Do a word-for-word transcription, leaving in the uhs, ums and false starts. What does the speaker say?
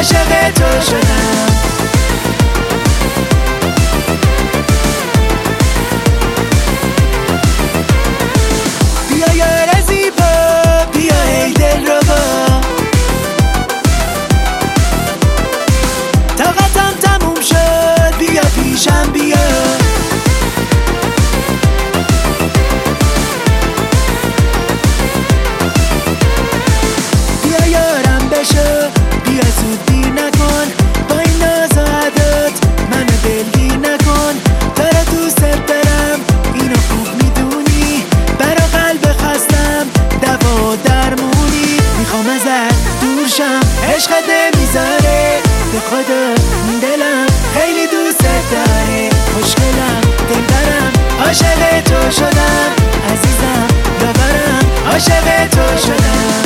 عاشق تو شدم. بیا یار زیبا، بیا ای دل ربا، طاقتم تموم شد، بیا پیشم بیا. بیا یارم بشو، بیا زود دیر نکن، با این ناز و عدات منو دلگیر نکن. داره دوست دارم اینو خوب میدونی، برا قلب خستم دوا و درمونی. میخوام ازت دور شم، عشقت نمیذاره، به خدا این دلم خیلی دوست داره. خوشگلم دلبرم عاشق تو شدم، عزیزم داورم عاشق تو شدم.